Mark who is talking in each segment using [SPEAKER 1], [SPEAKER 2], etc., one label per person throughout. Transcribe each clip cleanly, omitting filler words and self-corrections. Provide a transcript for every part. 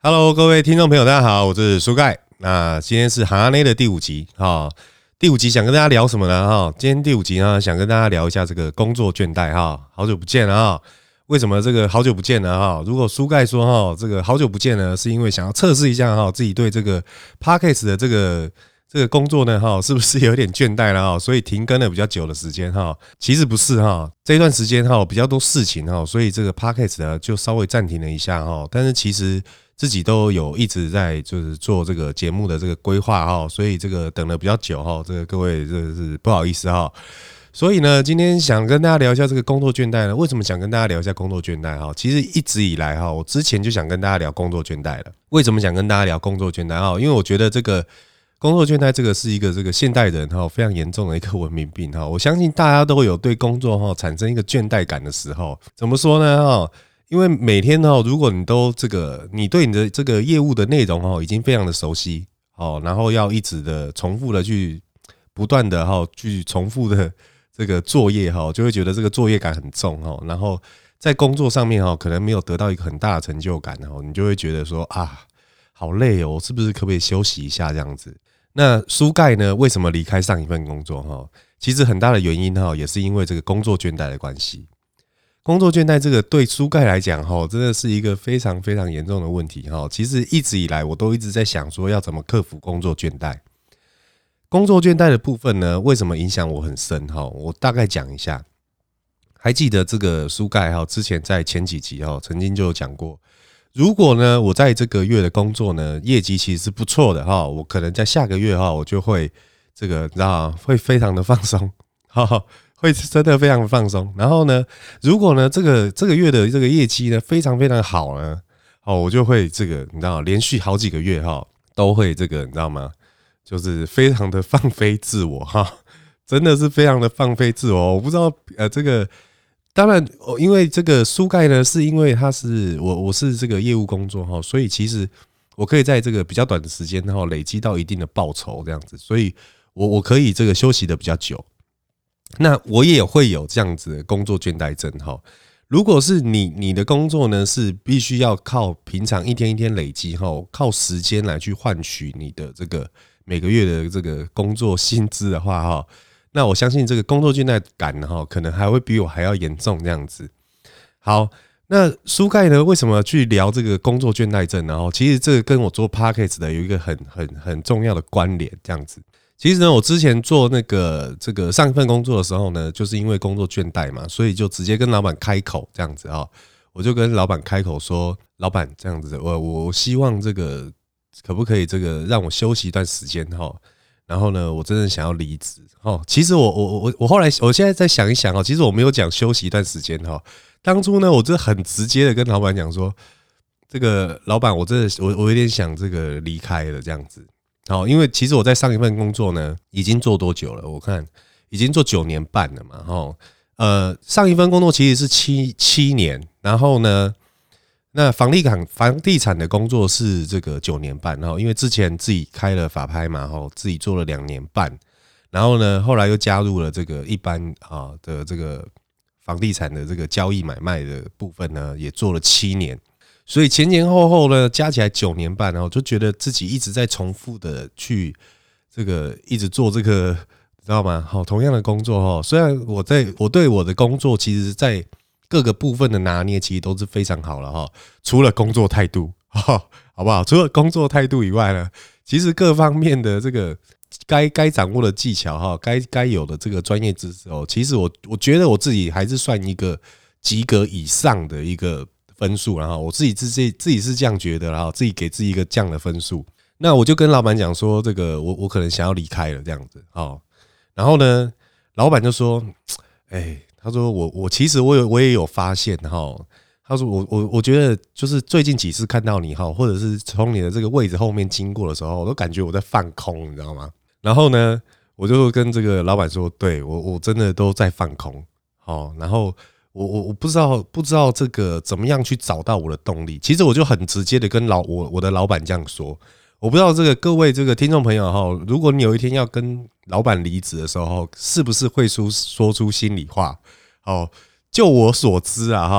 [SPEAKER 1] Hello，各位听众朋友，大家好，我是苏盖。那今天是哈内的第5集哈。第5集想跟大家聊什么呢？哈，今天第5集呢，想跟大家聊一下这个工作倦怠哈。好久不见了哈，为什么这个好久不见了哈？如果苏盖说哈，这个好久不见呢，是因为想要测试一下哈，自己对这个 Podcast 的这个工作呢哈，是不是有点倦怠了哈？所以停更了比较久的时间哈。其实不是哈，这一段时间哈比较多事情哈，所以这个 Podcast 呢就稍微暂停了一下哈。但是其实自己都有一直在就是做这个节目的这个规划哈，所以这个等了比较久哈，这个各位这个是不好意思哈。所以呢，今天想跟大家聊一下这个工作倦怠呢。为什么想跟大家聊一下工作倦怠哈？其实一直以来哈，我之前就想跟大家聊工作倦怠了。为什么想跟大家聊工作倦怠哈？因为我觉得这个工作倦怠这个是一个这个现代人哈非常严重的一个文明病哈。我相信大家都有对工作哈产生一个倦怠感的时候。怎么说呢哈？因为每天哈，如果你都你对你的这个业务的内容哈已经非常的熟悉哦，然后要一直的重复的去不断的哈去重复的这个作业哈，就会觉得这个作业感很重哈，然后在工作上面哈可能没有得到一个很大的成就感哈，你就会觉得说啊好累哦，是不是可不可以休息一下这样子？那苏盖呢为什么离开上一份工作哈？其实很大的原因哈也是因为这个工作倦怠的关系。工作倦怠这个对苏盖来讲真的是一个非常非常严重的问题。其实一直以来我都一直在想说要怎么克服工作倦怠。工作倦怠的部分呢，为什么影响我很深？我大概讲一下。还记得这个苏盖之前在前几集曾经就有讲过，如果呢我在这个月的工作呢业绩其实是不错的我可能在下个月我就会这个你知道会非常的放松会真的非常放松。然后呢，如果呢这个月的这个业绩呢非常非常好呢，我就会这个你知道连续好几个月都会这个你知道吗？就是非常的放飞自我真的是非常的放飞自我。我不知道这个当然因为这个苏盖呢是因为他是我是这个业务工作所以其实我可以在这个比较短的时间累积到一定的报酬这样子，所以我可以这个休息的比较久。那我也会有这样子的工作倦怠症如果是你的工作呢是必须要靠平常一天一天累积靠时间来去换取你的这个每个月的这个工作薪资的话那我相信这个工作倦怠感可能还会比我还要严重这样子。好，那苏盖呢为什么去聊这个工作倦怠症呢？其实这个跟我做 Podcast 的有一个很重要的关联这样子。其实呢，我之前做这个上一份工作的时候呢，就是因为工作倦怠嘛，所以就直接跟老板开口这样子我就跟老板开口说，老板这样子，我希望这个可不可以这个让我休息一段时间然后呢，我真的想要离职其实我后来我现在再想一想其实我没有讲休息一段时间当初呢，我就很直接的跟老板讲说，这个老板我真的我有点想这个离开了这样子。因为其实我在上一份工作呢，已经做多久了？我看已经做9年半了嘛。上一份工作其实是七年，然后呢，那房地产的工作是这个9年半。因为之前自己开了法拍嘛，自己做了2年半，然后呢，后来又加入了这个一般的这个房地产的这个交易买卖的部分呢，也做了7年。所以前前后后呢，加起来9年半，然后就觉得自己一直在重复的去这个一直做这个，知道吗？同样的工作虽然我对我的工作，其实在各个部分的拿捏，其实都是非常好了除了工作态度好不好？除了工作态度以外呢，其实各方面的这个该掌握的技巧该有的这个专业知识其实我觉得我自己还是算一个及格以上的一个分数，然后我自己是这样觉得，然后自己给自己一个这样的分数。那我就跟老板讲说，这个我可能想要离开了这样子然后呢，老板就说，他说我其实我也有发现他说我觉得就是最近几次看到你或者是从你的这个位置后面经过的时候，我都感觉我在放空，你知道吗？然后呢，我就跟这个老板说，对我真的都在放空然后。我不知道这个怎么样去找到我的动力。其实我就很直接的跟我的老板这样说。我不知道这个各位这个听众朋友如果你有一天要跟老板离职的时候是不是会说出心里话就我所知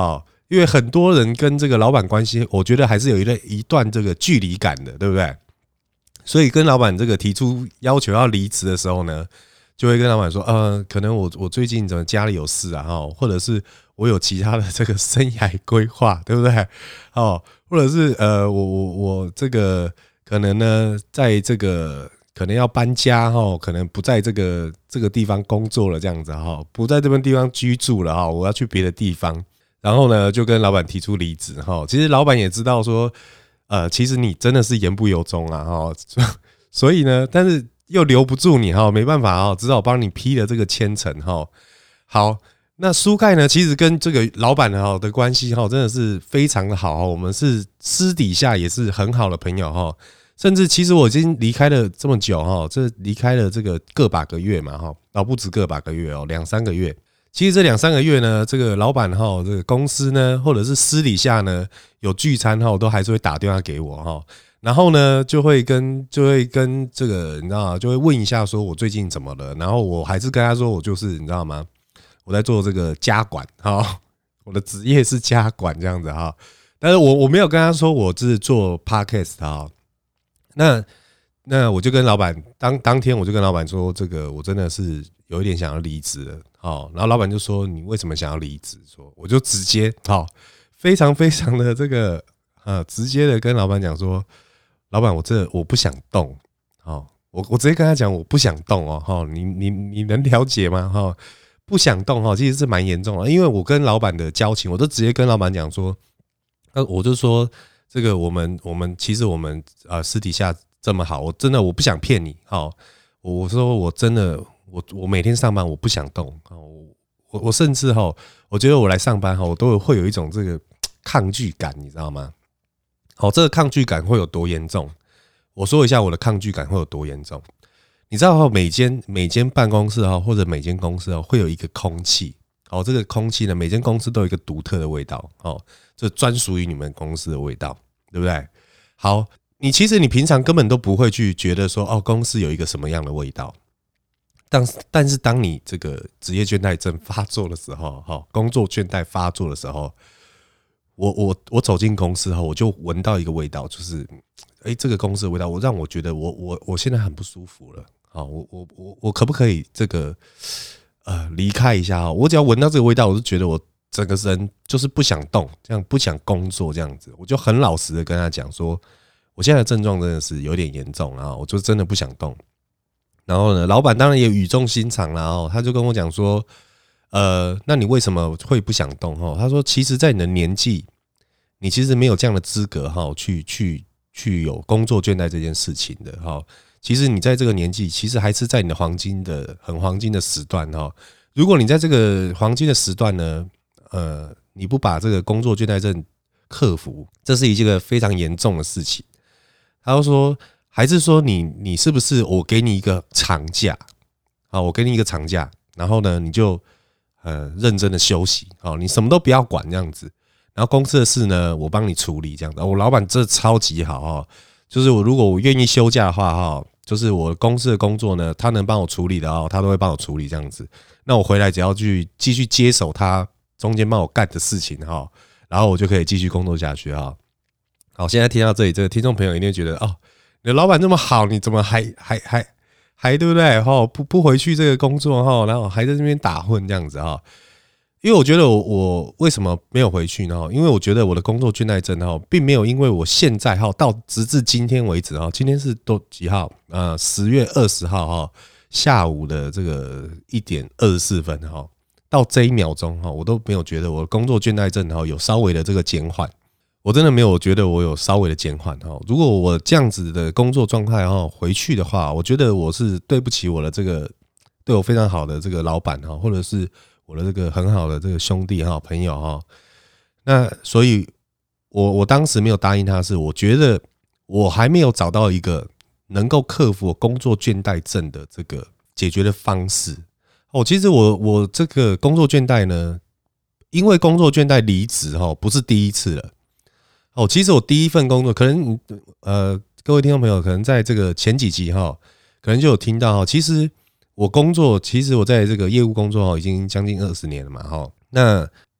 [SPEAKER 1] 因为很多人跟这个老板关系，我觉得还是有一段这个距离感的，对不对？所以跟老板这个提出要求要离职的时候呢，就会跟老板说，可能我最近怎么家里有事啊，或者是我有其他的这个生涯规划，对不对？或者是我这个可能呢，在这个可能要搬家可能不在这个地方工作了，这样子不在这边地方居住了我要去别的地方，然后呢就跟老板提出离职其实老板也知道说。其实你真的是言不由衷啊，所以呢，但是又留不住你没办法只好帮你批了这个签呈好，那苏盖呢，其实跟这个老板的关系真的是非常的好我们是私底下也是很好的朋友甚至其实我已经离开了这么久这离开了这个个把个月嘛不止个把个月2-3个月。其实这2-3个月呢，这个老板这个公司呢，或者是私底下呢有聚餐都还是会打电话给我然后呢就会跟这个你知道吗？就会问一下说我最近怎么了，然后我还是跟他说我就是你知道吗？我在做这个家管我的职业是家管这样子但是我没有跟他说我是做 podcast 那我就跟老板当天我就跟老板说，这个我真的是有一点想要离职了然后老板就说你为什么想要离职？说我就直接非常非常的这个直接的跟老板讲说，老板我不想动我直接跟他讲我不想动你能了解吗不想动其实是蛮严重的，因为我跟老板的交情，我都直接跟老板讲说，我就说这个我们其实我们私底下这么好，我真的我不想骗你我说我真的我每天上班我不想动我甚至我觉得我来上班我都会有一种这个抗拒感，你知道吗？这个抗拒感会有多严重？我说一下我的抗拒感会有多严重。你知道每间办公室或者每间公司会有一个空气这个空气呢，每间公司都有一个独特的味道这专属于你们公司的味道，对不对？好，其实你平常根本都不会去觉得说公司有一个什么样的味道，但是当你这个职业倦怠症发作的时候工作倦怠发作的时候，我走进公司我就闻到一个味道，就是这个公司的味道让我觉得我现在很不舒服了我可不可以这个离开一下我只要闻到这个味道，我就觉得我整个人就是不想动，这样不想工作这样子，我就很老实的跟他讲说，我现在的症状真的是有点严重我就真的不想动。然后呢，老板当然也语重心长啦他就跟我讲说，那你为什么会不想动他说，其实在你的年纪，你其实没有这样的资格去有工作倦怠这件事情的其实你在这个年纪，其实还是在你的很黄金的时段如果你在这个黄金的时段呢，你不把这个工作倦怠症克服，这是一个非常严重的事情。他就说，还是说你是不是我给你一个长假我给你一个长假，然后呢你就认真的休息你什么都不要管这样子，然后公司的事呢我帮你处理这样子。我老板这超级好就是如果我愿意休假的话就是我公司的工作呢，他能帮我处理的他都会帮我处理这样子。那我回来只要去继续接手他中间帮我干的事情然后我就可以继续工作下去好，现在听到这里，这个听众朋友一定会觉得你的老板这么好，你怎么还对不对不回去这个工作然后还在这边打混这样子因为我觉得我为什么没有回去呢？因为我觉得我的工作倦怠症并没有因为我现在到直至今天为止今天是都几号？10月20号下午的这个1点24分到这一秒钟我都没有觉得我的工作倦怠症有稍微的这个减缓。我真的没有觉得我有稍微的减缓如果我这样子的工作状态回去的话，我觉得我是对不起我的这个对我非常好的这个老板或者是我的这个很好的这个兄弟朋友那所以我当时没有答应他，是我觉得我还没有找到一个能够克服我工作倦怠症的这个解决的方式其实我这个工作倦怠呢，因为工作倦怠离职不是第一次了其实我第一份工作可能各位听众朋友可能在这个前几集可能就有听到其实我在这个业务工作已经将近20年了嘛那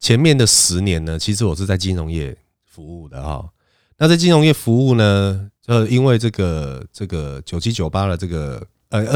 [SPEAKER 1] 前面的10年呢，其实我是在金融业服务的哈。那在金融业服务呢，因为这个9798的这个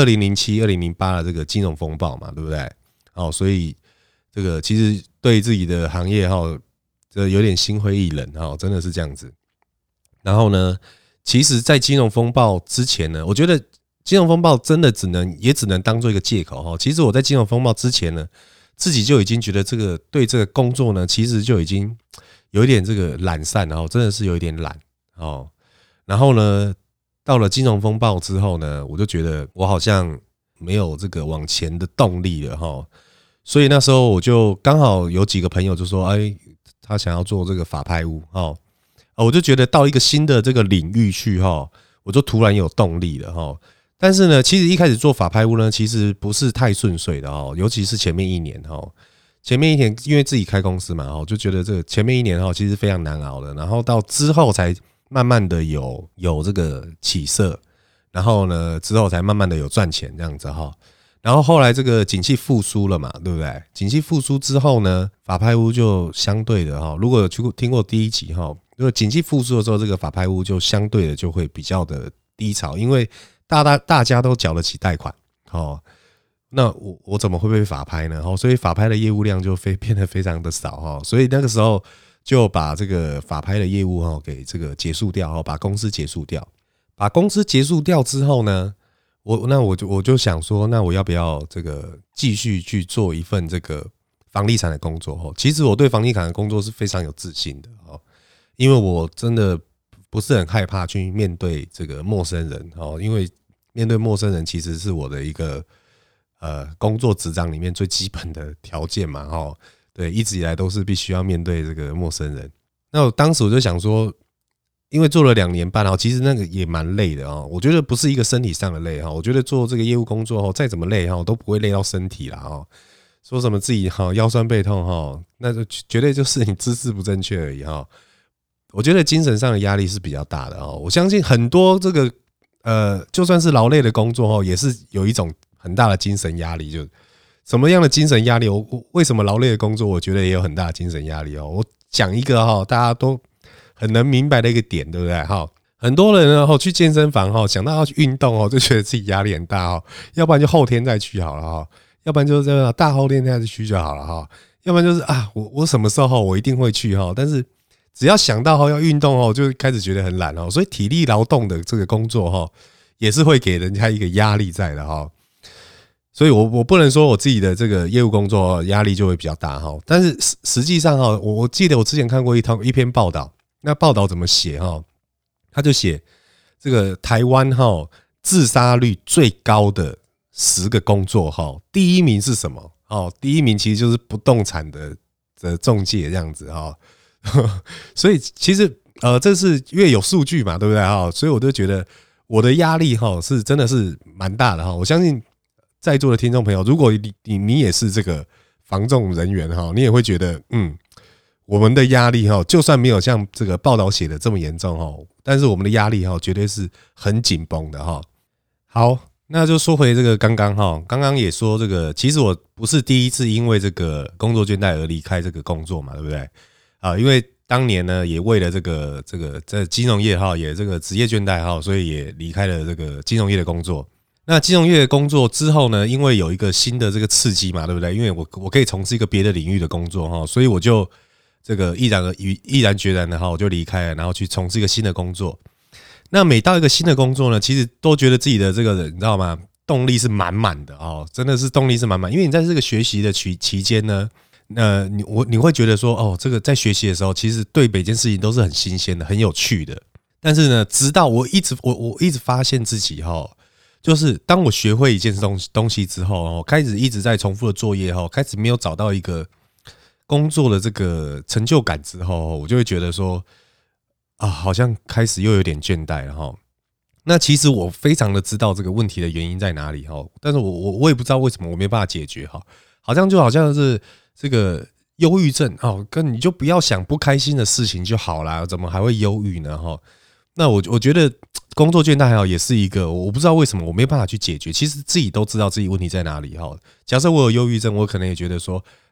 [SPEAKER 1] 2007、2008的这个金融风暴嘛，对不对？哦，所以这个其实对自己的行业哈，这有点心灰意冷哈，真的是这样子。然后呢，其实，在金融风暴之前呢，我觉得金融风暴真的也只能当做一个借口哈。其实我在金融风暴之前呢，自己就已经觉得对这个工作呢，其实就已经有一点这个懒散，然后真的是有一点懒哦。然后呢，到了金融风暴之后呢，我就觉得我好像没有这个往前的动力了哈。所以那时候我就刚好有几个朋友就说，哎，他想要做这个法拍屋哈。我就觉得到一个新的这个领域去哈，我就突然有动力了哈。但是呢，其实一开始做法拍屋呢，其实不是太顺遂的哈，尤其是前面1年哈。前面1年因为自己开公司嘛，就觉得这个前面1年哈，其实非常难熬的。然后到之后才慢慢的有这个起色，然后呢之后才慢慢的有赚钱这样子哈。然后后来这个景气复苏了嘛，对不对？景气复苏之后呢，法拍屋就相对的哈，如果有听过第1集哈。如果景气复苏的时候，这个法拍屋就相对的就会比较的低潮，因为大家都缴得起贷款，那我怎么会被法拍呢？所以法拍的业务量就变得非常的少，所以那个时候就把这个法拍的业务给这个结束掉，把公司结束掉。把公司结束掉之后呢，我就想说，那我要不要这个继续去做一份这个房地产的工作？其实我对房地产的工作是非常有自信的，因为我真的不是很害怕去面对这个陌生人，因为面对陌生人其实是我的一个工作职掌里面最基本的条件嘛，对，一直以来都是必须要面对这个陌生人。那我当时我就想说，因为做了2年半，其实那个也蛮累的，我觉得不是一个身体上的累，我觉得做这个业务工作再怎么累都不会累到身体啦，说什么自己腰酸背痛那就绝对就是你姿势不正确而已我觉得精神上的压力是比较大的我相信很多这个就算是劳累的工作也是有一种很大的精神压力。就什么样的精神压力？我为什么劳累的工作我觉得也有很大的精神压力我讲一个大家都很能明白的一个点，对不对很多人呢去健身房想到要去运动就觉得自己压力很大要不然就后天再去好了要不然就是这样大后天再去就好了要不然就是我什么时候我一定会去但是只要想到要运动就开始觉得很懒所以体力劳动的这个工作也是会给人家一个压力在的所以我不能说我自己的这个业务工作压力就会比较大但是实际上我记得我之前看过一篇报道，那报道怎么写他就写这个台湾自杀率最高的10个工作第1名是什么第1名其实就是不动产的仲介这样子所以其实这是因为有数据嘛，对不对所以我就觉得我的压力是真的是蛮大的我相信在座的听众朋友，如果你也是这个房仲人员你也会觉得我们的压力就算没有像这个报道写的这么严重但是我们的压力绝对是很紧绷的好，那就说回这个刚刚也说这个，其实我不是第一次因为这个工作倦怠而离开这个工作嘛，对不对因为当年呢也为了这个在金融业也这个职业倦怠所以也离开了这个金融业的工作。那金融业的工作之后呢，因为有一个新的这个刺激嘛，对不对？因为我可以从事一个别的领域的工作所以我就这个毅然决然的我就离开了，然后去从事一个新的工作。那每到一个新的工作呢，其实都觉得自己的这个你知道吗？动力是满满的真的是动力是满满，因为你在这个学习的期间呢。你会觉得说这个在学习的时候，其实对每件事情都是很新鲜的、很有趣的。但是呢，直到我一直发现自己就是当我学会一件东西之后开始一直在重复的作业开始没有找到一个工作的这个成就感之后，我就会觉得说好像开始又有点倦怠了那其实我非常的知道这个问题的原因在哪里但是我也不知道为什么我没办法解决好像是这个忧郁症跟你就不要想不开心的事情就好啦，怎么还会忧郁呢那我觉得工作倦怠也是一个我不知道为什么我没办法去解决，其实自己都知道自己问题在哪里假设我有忧郁症，我可能也觉得说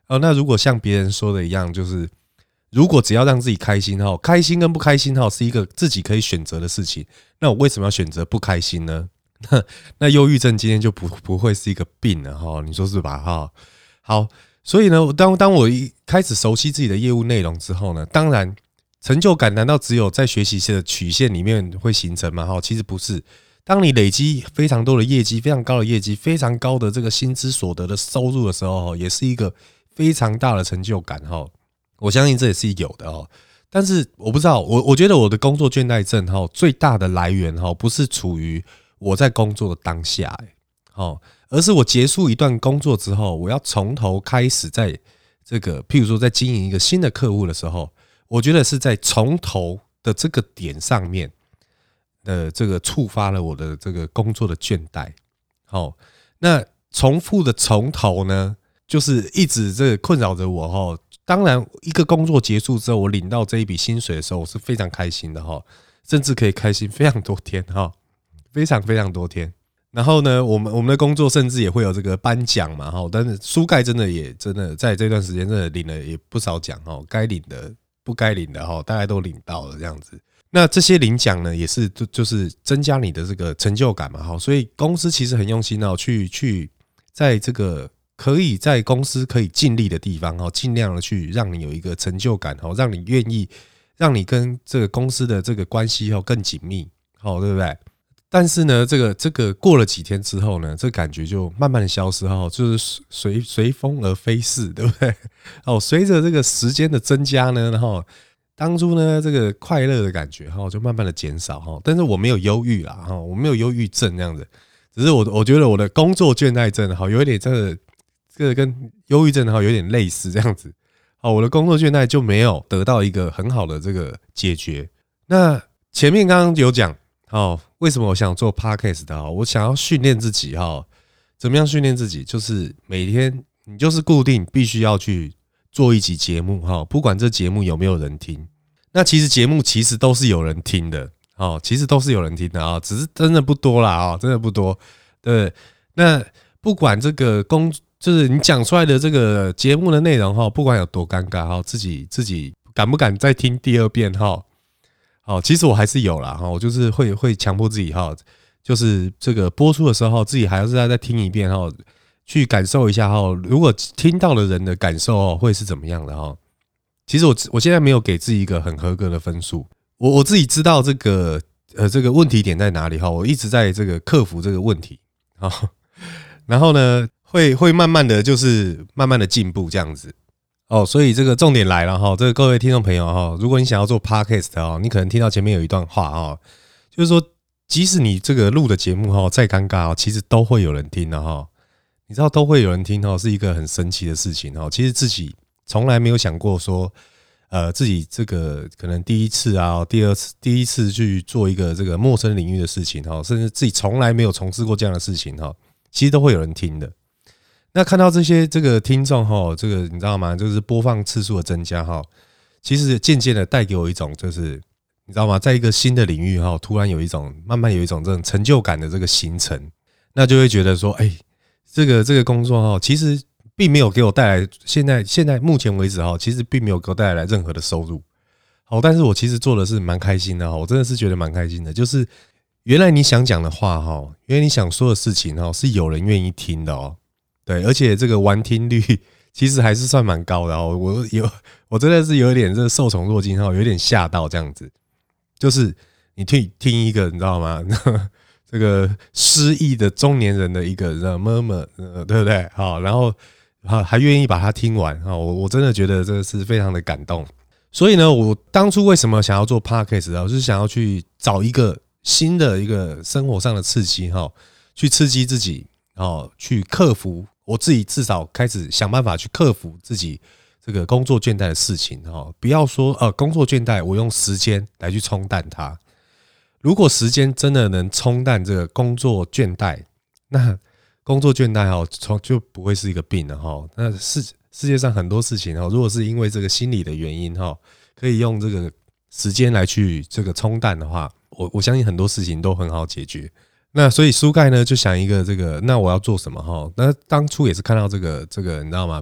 [SPEAKER 1] 那如果像别人说的一样，就是如果只要让自己开心开心跟不开心是一个自己可以选择的事情，那我为什么要选择不开心呢？那忧郁症今天就不会是一个病了你说是吧？好，所以呢，当我一开始熟悉自己的业务内容之后呢，当然成就感难道只有在学习的曲线里面会形成吗？其实不是。当你累积非常多的业绩、非常高的业绩、非常高的这个薪资所得的收入的时候，也是一个非常大的成就感我相信这也是有的但是我不知道，我觉得我的工作倦怠症最大的来源不是处于我在工作的当下而是我结束一段工作之后，我要从头开始在这个譬如说在经营一个新的客户的时候，我觉得是在从头的这个点上面这个触发了我的这个工作的倦怠那重复的从头呢，就是一直这个困扰着我当然一个工作结束之后，我领到这一笔薪水的时候，我是非常开心的甚至可以开心非常多天非常非常多天。然后呢，我们的工作甚至也会有这个颁奖嘛但是书盖真的在这段时间真的领了也不少奖该领的不该领的大概都领到了这样子。那这些领奖呢，也是就是增加你的这个成就感嘛所以公司其实很用心去在这个可以在公司可以尽力的地方尽量的去让你有一个成就感让你愿意让你跟这个公司的这个关系更紧密对不对？但是呢，这个过了几天之后呢，这感觉就慢慢的消失就是随风而飞逝，对不对？随着这个时间的增加呢，然后当初呢这个快乐的感觉就慢慢的减少但是我没有忧郁啦我没有忧郁症这样子，只是我觉得我的工作倦怠症有一点这个跟忧郁症有点类似这样子我的工作倦怠就没有得到一个很好的这个解决。那前面刚刚有讲为什么我想做 podcast 的我想要训练自己怎么样训练自己？就是每天你就是固定必须要去做一集节目不管这节目有没有人听。那其实节目其实都是有人听的其实都是有人听的只是真的不多啦真的不多。对，那不管这个就是你讲出来的这个节目的内容不管有多尴尬自己敢不敢再听第二遍其实我还是有啦我就是会强迫自己就是这个播出的时候自己还是再听一遍去感受一下如果听到的人的感受会是怎么样的其实我现在没有给自己一个很合格的分数，我自己知道这个问题点在哪里我一直在这个克服这个问题然后呢会慢慢的就是慢慢的进步这样子所以这个重点来了这个各位听众朋友如果你想要做 podcast 你可能听到前面有一段话就是说即使你这个录的节目再尴尬其实都会有人听的你知道都会有人听是一个很神奇的事情其实自己从来没有想过说自己这个可能第一次第一次去做一个这个陌生领域的事情甚至自己从来没有从事过这样的事情其实都会有人听的。那看到这些这个听众这个你知道吗？就是播放次数的增加其实渐渐的带给我一种就是你知道吗？在一个新的领域突然慢慢有一种这种成就感的这个形成，那就会觉得说，这个工作其实并没有给我带来现在目前为止其实并没有给我带来任何的收入但是我其实做的是蛮开心的我真的是觉得蛮开心的，就是原来你想讲的话原来你想说的事情是有人愿意听的对，而且这个完听率其实还是算蛮高的我真的是有点这个受宠若惊有点吓到这样子。就是你听一个你知道吗这个失忆的中年人的一个对不对然后还愿意把它听完我真的觉得这是非常的感动。所以呢，我当初为什么想要做 podcast 就是想要去找一个新的一个生活上的刺激去刺激自己去克服我自己，至少开始想办法去克服自己这个工作倦怠的事情不要说工作倦怠我用时间来去冲淡它。如果时间真的能冲淡这个工作倦怠，那工作倦怠就不会是一个病了那世界上很多事情如果是因为这个心理的原因可以用这个时间来去这个冲淡的话，我相信很多事情都很好解决。那所以书盖呢就想一个这个，那我要做什么那当初也是看到这个你知道吗？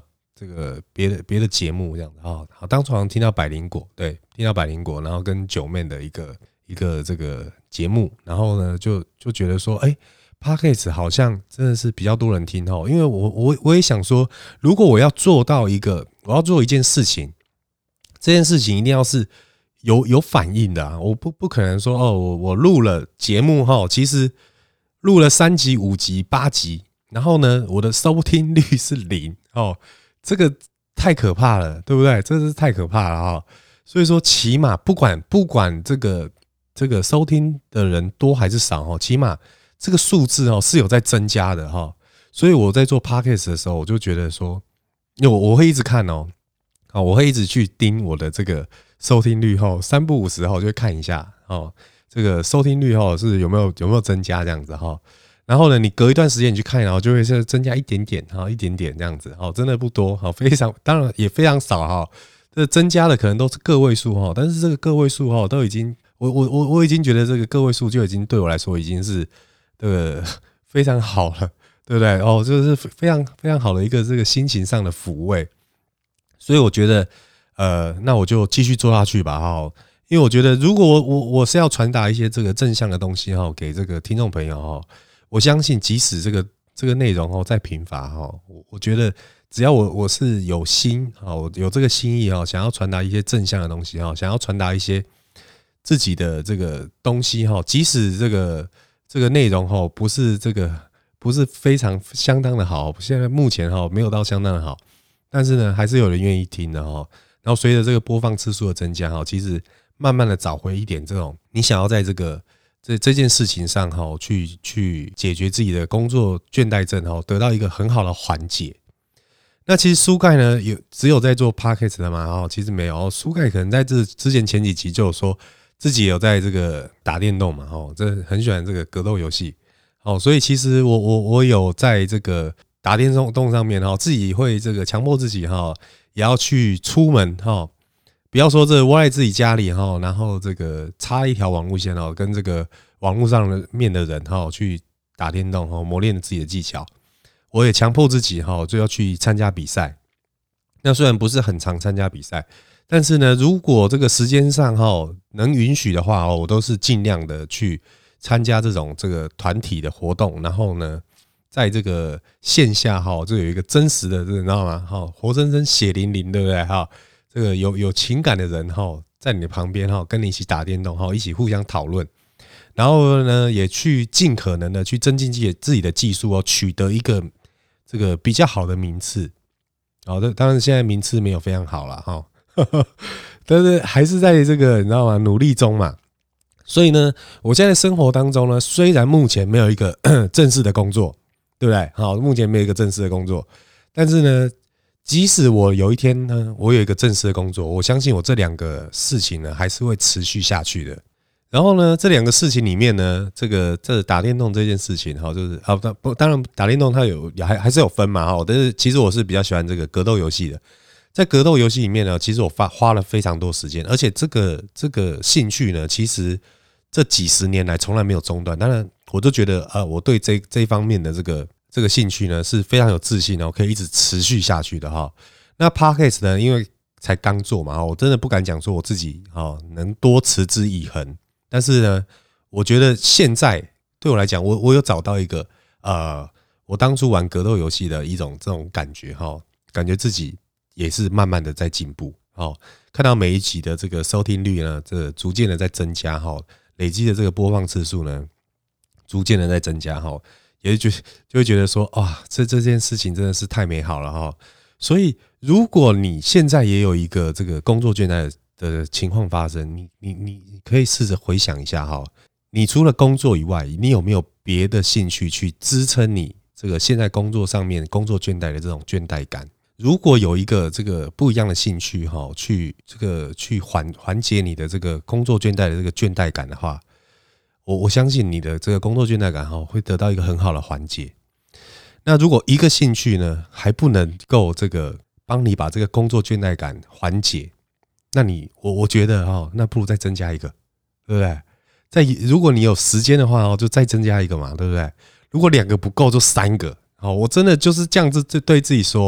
[SPEAKER 1] 这个别的节目这样子哈。好，当初好像听到百灵果，对，听到百灵果，然后跟九妹的一个这个节目，然后呢就觉得说，Podcast 好像真的是比较多人听哦，因为我也想说，如果我要做一件事情，这件事情一定要是有反应的啊，我不可能说我录了节目哈，其实录了3集、5集、8集，然后呢我的收听率是0哦，这个太可怕了，对不对？这是太可怕了哈。所以说，起码不管这个收听的人多还是少哦，起码这个数字哦是有在增加的哈。所以我在做 podcast 的时候，我就觉得说，因为我会一直看哦，我会一直去盯我的这个收听率后，3不5时就会看一下哦，这个收听率是有没有增加这样子哈。然后呢，你隔一段时间你去看，然后就会是增加一点点一点点这样子真的不多当然也非常少哈。这增加的可能都是个位数但是这个个位数都已经我已经觉得这个个位数就已经对我来说已经是这个非常好了，对不对？这是非常非常好的一个这个心情上的抚慰。所以我觉得那我就继续做下去吧因为我觉得如果我是要传达一些这个正向的东西给这个听众朋友我相信即使这个内容再贫乏我觉得只要我是有心我有这个心意想要传达一些正向的东西想要传达一些自己的这个东西即使这个内容不是非常相当的好，现在目前没有到相当的好，但是呢还是有人愿意听的然后随着这个播放次数的增加其实慢慢的找回一点这种你想要在这件事情上去解决自己的工作倦怠症得到一个很好的缓解。那其实苏盖呢只有在做 Podcast 的嘛其实没有苏盖可能在这之前几集就有说自己有在这个打电动嘛这很喜欢这个格斗游戏所以其实我有在这个打电动上面自己会这个强迫自己也要去出门不要说这窝在自己家里然后这个插一条网路线跟这个网络上面的人去打电动磨练自己的技巧。我也强迫自己就要去参加比赛。那虽然不是很常参加比赛，但是呢，如果这个时间上能允许的话我都是尽量的去参加这个团体的活动，然后呢，在这个线下就有一个真实的，你知道吗？活生生血淋淋，对不对？这个有情感的人在你的旁边跟你一起打电动一起互相讨论，然后呢，也去尽可能的去增进自己的技术取得一个这个比较好的名次。当然现在名次没有非常好啦但是还是在这个你知道吗努力中嘛。所以呢，我现在生活当中呢，虽然目前没有一个正式的工作，对不对？目前没有一个正式的工作，但是呢，即使我有一天呢，我有一个正式的工作，我相信我这2个事情呢，还是会持续下去的。然后呢，这2个事情里面呢，这打电动这件事情就是当然打电动它还是有分嘛但是其实我是比较喜欢这个格斗游戏的。在格斗游戏里面呢，其实我花了非常多时间，而且这个兴趣呢，其实这几十年来从来没有中断。当然，我都觉得我对这一方面的这个兴趣呢是非常有自信可以一直持续下去的那 Podcast 呢，因为才刚做嘛我真的不敢讲说我自己能多持之以恒。但是呢，我觉得现在对我来讲，我有找到一个我当初玩格斗游戏的这种感觉感觉自己也是慢慢的在进步看到每一集的这个收听率呢，这逐渐的在增加累积的这个播放次数呢，逐渐的在增加也就会觉得说哇，这件事情真的是太美好了所以如果你现在也有一个这个工作倦怠的情况发生，你可以试着回想一下你除了工作以外，你有没有别的兴趣去支撑你这个现在工作上面工作倦怠的这种倦怠感？如果有一个这个不一样的兴趣去缓解你的这个工作倦怠的这个倦怠感的话，我相信你的这个工作倦怠感会得到一个很好的缓解。那如果一个兴趣呢还不能够这个帮你把这个工作倦怠感缓解，那我觉得那不如再增加一个，对不对？如果你有时间的话就再增加一个嘛，对不对？如果2个不够就3个我真的就是这样子对自己说，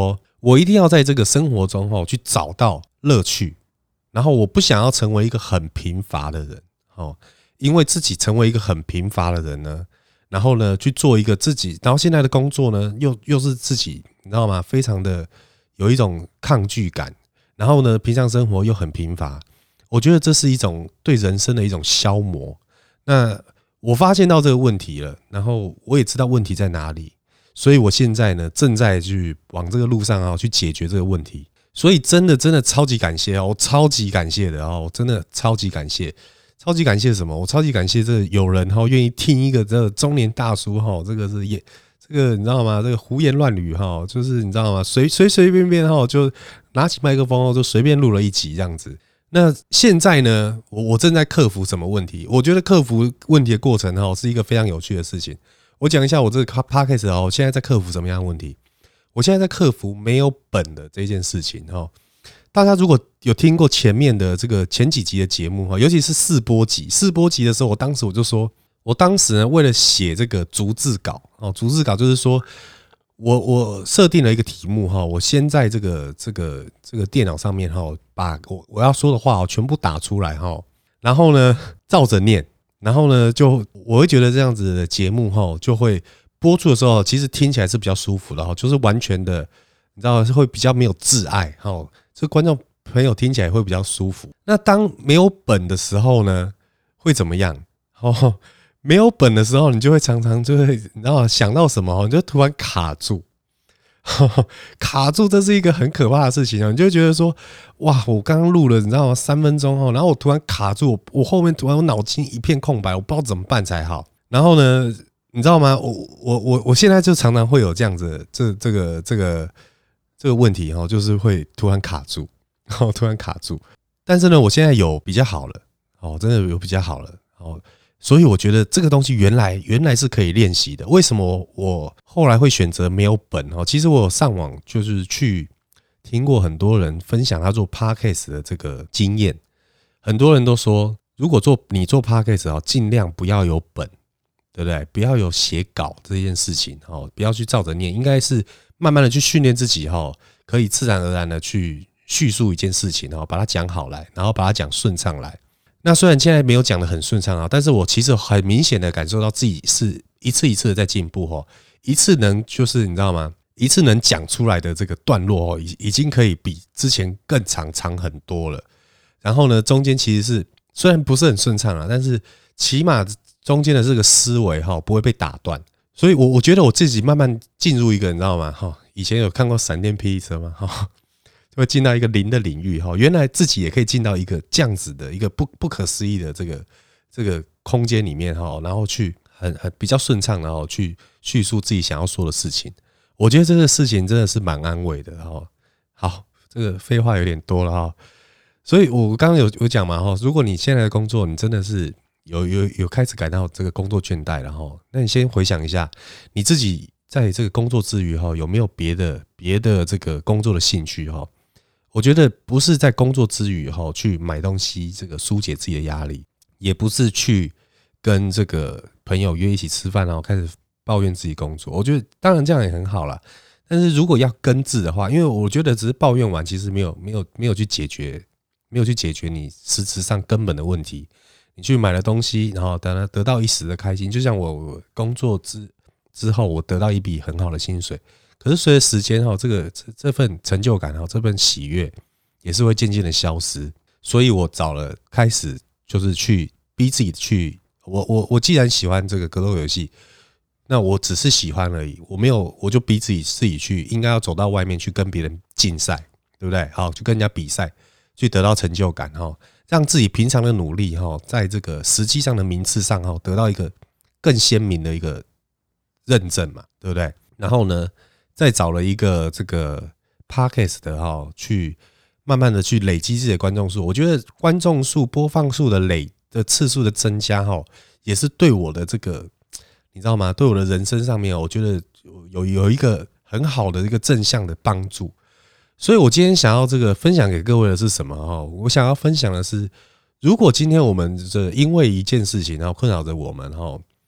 [SPEAKER 1] 我一定要在这个生活中去找到乐趣，然后我不想要成为一个很贫乏的人，因为自己成为一个很贫乏的人呢，然后呢去做一个自己，然后现在的工作呢又是自己，你知道吗？非常的有一种抗拒感，然后呢平常生活又很贫乏，我觉得这是一种对人生的一种消磨。那我发现到这个问题了，然后我也知道问题在哪里，所以我现在呢正在去往这个路上去解决这个问题。所以真的超级感谢我超级感谢的我真的超级感谢。超级感谢什么？我超级感谢这有人愿意听一个这个中年大叔这个是这个你知道吗？这个胡言乱语就是你知道吗？随便便就拿起麦克风就随便录了一集这样子。那现在呢，我正在克服什么问题？我觉得克服问题的过程是一个非常有趣的事情。我讲一下我这个 podcast 现在在克服什么样的问题？我现在在克服没有本的这件事情大家如果有听过前面的这个前几集的节目尤其是试播集的时候，我当时就说，我当时呢为了写这个逐字稿逐字稿就是说我设定了一个题目我先在这个电脑上面把我要说的话全部打出来然后呢照着念，然后呢我会觉得这样子的节目就会播出的时候其实听起来是比较舒服的就是完全的你知道会比较没有窒碍这观众朋友听起来会比较舒服。那当没有本的时候呢，会怎么样？没有本的时候，你就会常常就会你知道想到什么你就突然卡住，卡住，这是一个很可怕的事情你就会觉得说，哇，我刚刚录了你知道吗3分钟然后我突然卡住，我后面突然我脑筋一片空白，我不知道怎么办才好。然后呢，你知道吗？我现在就常常会有这样子这个问题就是会突然卡住，突然卡住。但是呢，我现在有比较好了真的有比较好了所以我觉得这个东西原来是可以练习的。为什么我后来会选择没有本其实我有上网就是去听过很多人分享他做 podcast 的这个经验，很多人都说，如果你做 podcast 尽量不要有本，对不对？不要有写稿这件事情不要去照着念，应该是慢慢的去训练自己可以自然而然的去叙述一件事情把它讲好来，然后把它讲顺畅来。那虽然现在没有讲得很顺畅但是我其实很明显的感受到自己是一次一次的在进步一次能就是你知道吗？一次能讲出来的这个段落已经可以比之前更长很多了。然后呢，中间其实是虽然不是很顺畅但是起码中间的这个思维不会被打断。所以我觉得我自己慢慢进入一个你知道吗以前有看过闪电霹雳车吗就会进到一个零的领域原来自己也可以进到一个这样子的一个不可思议的这个空间里面然后去很比较顺畅的去叙述自己想要说的事情。我觉得这个事情真的是蛮安慰的好，这个废话有点多了所以我刚刚有讲嘛如果你现在的工作你真的是有开始感到这个工作倦怠了那你先回想一下你自己在这个工作之余有没有别的这个工作的兴趣我觉得不是在工作之余去买东西这个疏解自己的压力，也不是去跟这个朋友约一起吃饭开始抱怨自己工作。我觉得当然这样也很好啦，但是如果要根治的话，因为我觉得只是抱怨完其实没有去解决你实质上根本的问题。你去买了东西然后得到一时的开心，就像我工作之后我得到一笔很好的薪水，可是随着时间这份成就感这份喜悦也是会渐渐的消失。所以我开始就是去逼自己去，我既然喜欢这个格斗游戏，那我只是喜欢而已，我就逼自己去，应该要走到外面去跟别人竞赛，对不对？去跟人家比赛，去得到成就感让自己平常的努力在这个实际上的名次上得到一个更鲜明的一个认证嘛，对不对？然后呢，再找了一个这个 podcast 的去慢慢的去累积自己的观众数。我觉得观众数、播放数的次数的增加也是对我的这个你知道吗？对我的人生上面我觉得有一个很好的一个正向的帮助。所以我今天想要这个分享给各位的是什么我想要分享的是，如果今天我们因为一件事情困扰着我们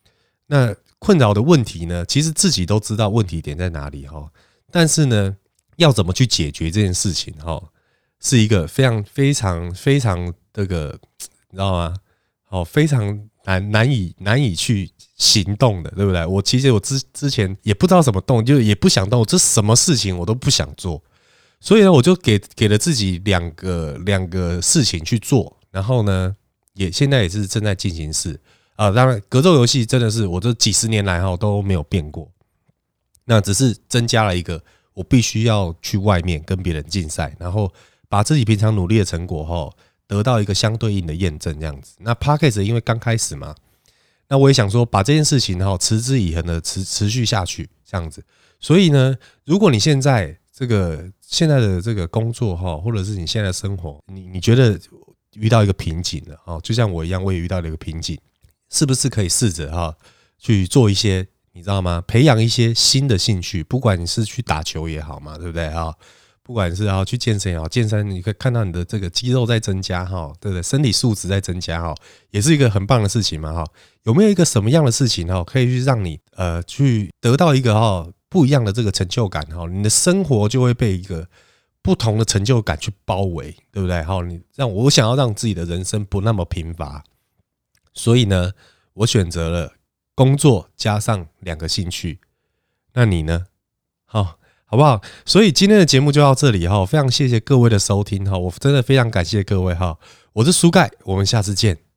[SPEAKER 1] 那困扰的问题呢，其实自己都知道问题点在哪里但是呢， 要怎么去解决这件事情哈，是一个非常非常非常这个你知道吗？好，非常难以去行动的，对不对？其实我之前也不知道怎么动，就也不想动，这什么事情我都不想做，所以呢，我就给了自己两个事情去做，然后呢，现在也是正在进行式啊。当然，格斗游戏真的是我这几十年来都没有变过，那只是增加了一个我必须要去外面跟别人竞赛，然后把自己平常努力的成果得到一个相对应的验证，这样子。那 Podcast 因为刚开始嘛，那我也想说把这件事情持之以恒的持续下去，这样子。所以呢，如果你现在的这个工作或者是你现在的生活，你觉得遇到一个瓶颈了就像我一样，我也遇到了一个瓶颈，是不是可以试着去做一些，你知道吗？培养一些新的兴趣，不管你是去打球也好嘛，对不对不管是去健身也好，健身你可以看到你的这个肌肉在增加对不对？身体素质在增加也是一个很棒的事情嘛有没有一个什么样的事情可以去让你去得到一个不一样的这个成就感你的生活就会被一个不同的成就感去包围，对不对我想要让自己的人生不那么贫乏，所以呢，我选择了工作加上2个兴趣。那你呢？好不好？所以今天的节目就到这里非常谢谢各位的收听我真的非常感谢各位我是苏盖，我们下次见。